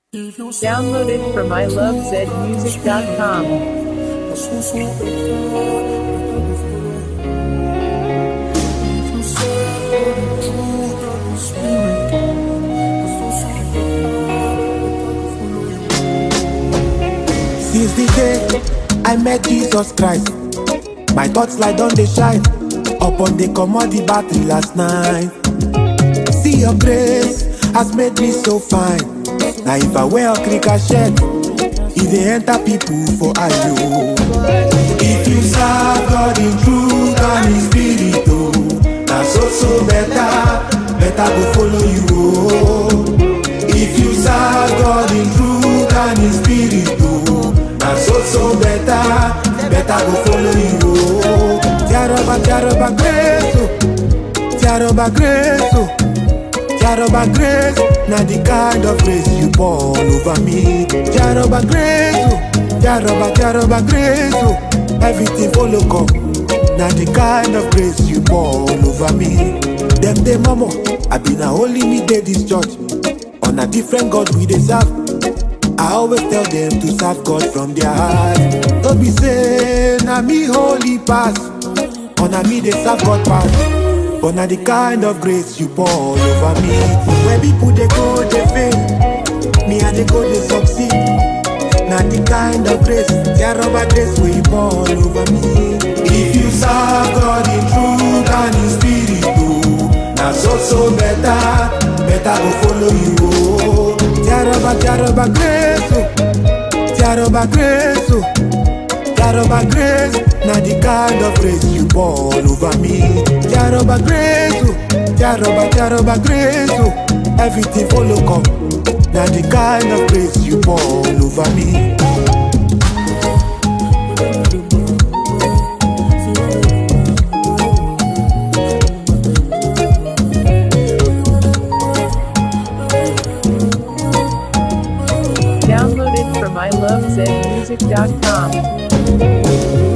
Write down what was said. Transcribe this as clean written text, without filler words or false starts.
Downloaded from ilovezmusic.com. Since the day I met Jesus Christ, my thoughts like on the shine upon the commodity battery last night. See your grace has made me so fine. Now if I wear a cricket shirt, if they enter people for ayo. If you serve God in truth and in spirit, oh, that's so better go follow you. Oh. If you serve God in truth and in spirit, oh, that's so better go follow you. Oh. Jaroba grace, oh, Jaroba grace, oh. Jaroba grace, now the kind of grace you pour over me. Jaroba grace, oh, Jaroba grace, oh, everything follow come. Now the kind of grace you pour over me. Them day mama, I been a holy me day this church. On a different God we deserve. I always tell them to serve God from their heart. Don't be saying na me holy pass, or na me they serve God pass. But now the kind of grace you pour over me. Where people they go, they fail. Me and they go, they succeed. Now the kind of grace, Jaroba grace where you pour over me. If you serve God in truth and in spirit, oh, now so better go follow you. Oh. Jaroba grace, oh, Jaroba grace, oh. Jaroba grace, now the kind of grace you pour over me. Jaroba grace, oh, Jaroba grace, oh, everything follow come. Now the kind of grace you pour over me. Downloaded from ilovezmusic.com.